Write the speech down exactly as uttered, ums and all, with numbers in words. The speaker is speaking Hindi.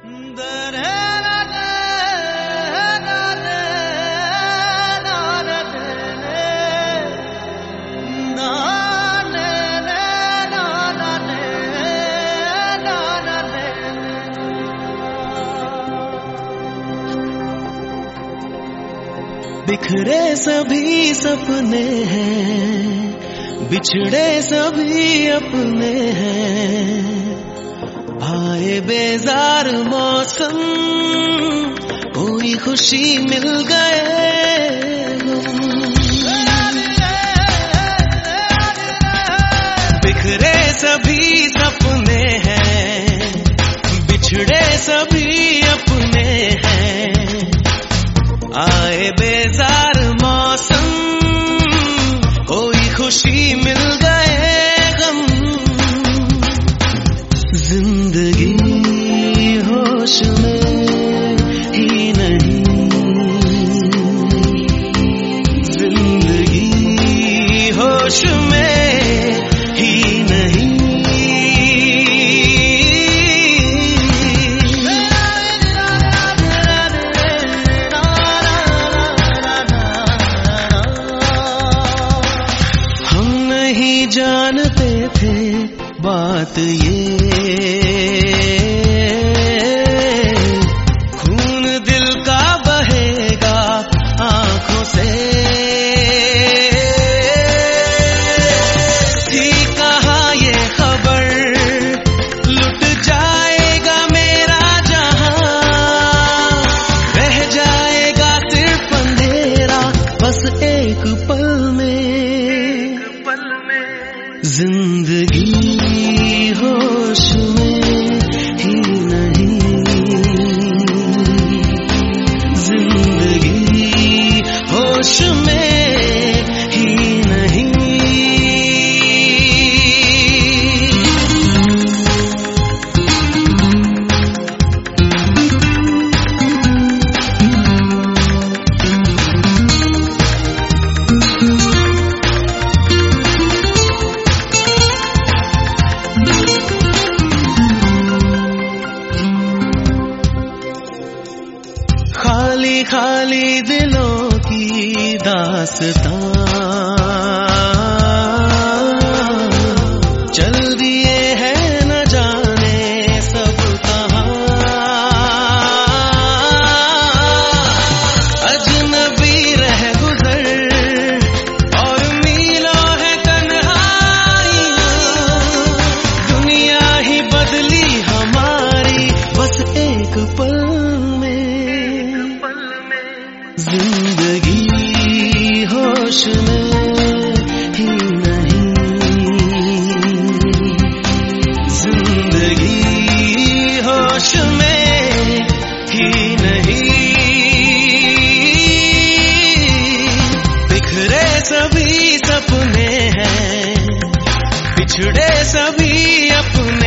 बिखरे सभी सपने हैं, बिछड़े सभी अपने हैं। आए बेजार मौसम, कोई खुशी मिल गए बिखरे सभी सपने हैं, बिछड़े सभी अपने हैं। आए बेजार मौसम, कोई खुशी मिल गए गम। जिंदगी होश में ही नहीं, जिंदगी होश में ही नहीं। जानते थे बात ये, खून दिल का बहेगा आंखों से। थी कहाँ ये खबर, लुट जाएगा मेरा जहां, रह जाएगा सिर्फ अंधेरा बस एक पल में। जिंदगी होश में ही नहीं, जिंदगी होश में ही नहीं। खाली खाली दिलों की दास्तां चल दिए हैं न जाने सब कहां। अजनबी रह गुजर और मीलों है तन्हाइयां, दुनिया ही बदली हमारी बस एक पल। जिंदगी होश में ही नहीं, जिंदगी होश में ही नहीं। बिखरे सभी सपने हैं, बिछड़े सभी अपने